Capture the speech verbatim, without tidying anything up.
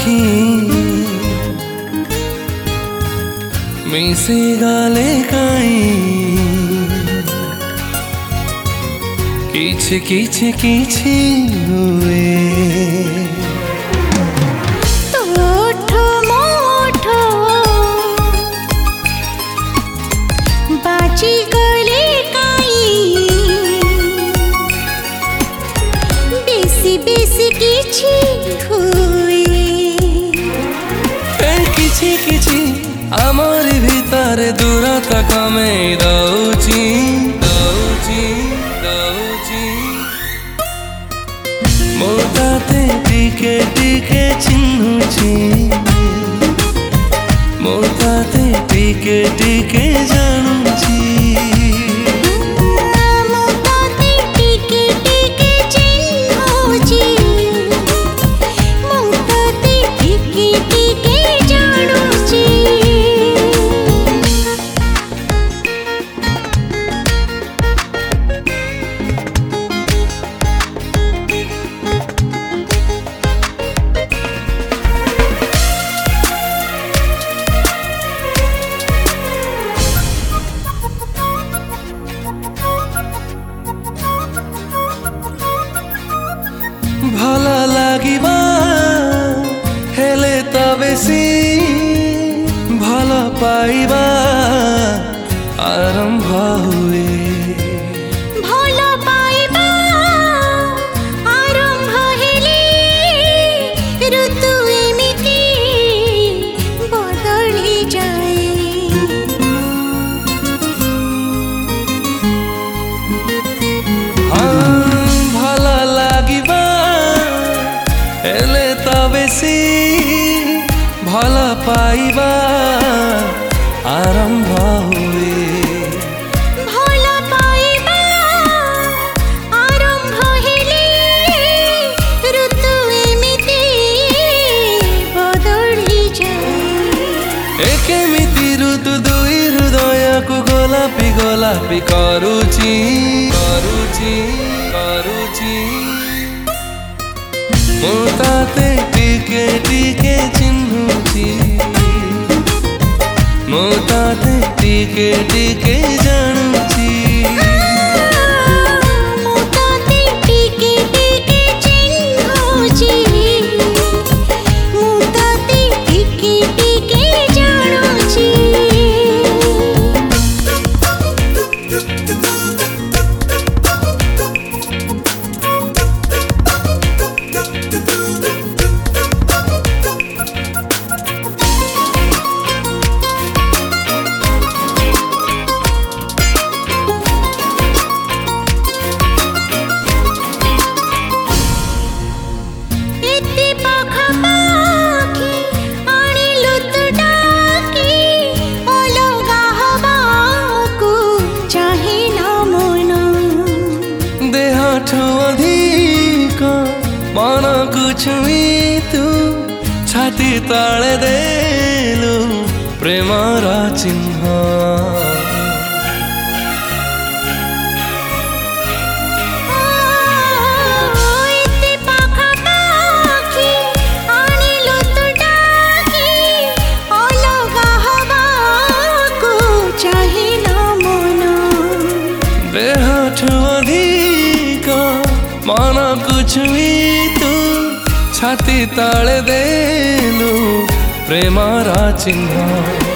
आखी मिसे गाले काई किछ किछ किछ हुए बाची गले काई बेसी बेसी किछि हुए किछि किछि आमर भीतर दूरता कमे दउची दउची दउची मोताते टिके टिके चिन्हुची मोताते टिके टिके जानुची भला लागिबा हेले त बेसी भला पाइबा आरंभ हुए भला पाइबा आरंभ हेले ऋतु एमिति बदली जाए हाँ भला लागिबा हेले त बेसी भला पाइबा आरंभ हुए भला पाइबा आरंभ हेले ऋतु एमिति बदली जाए एकेमिति ऋतु दुई हृदय को गोलापी गोलापी करुची करुची करुची मोताते टिके टिके चिन्हुची मोताते टिके टिके जानुची मोताते टिके टिके चिन्हुची मोताते टिके टिके जानुची अधिक मन कुछुई तू छाती ताले देलु प्रेमर चिन्ह अधिक मन कुछुई तू छाती ताले देलु प्रेमर चिन्ह।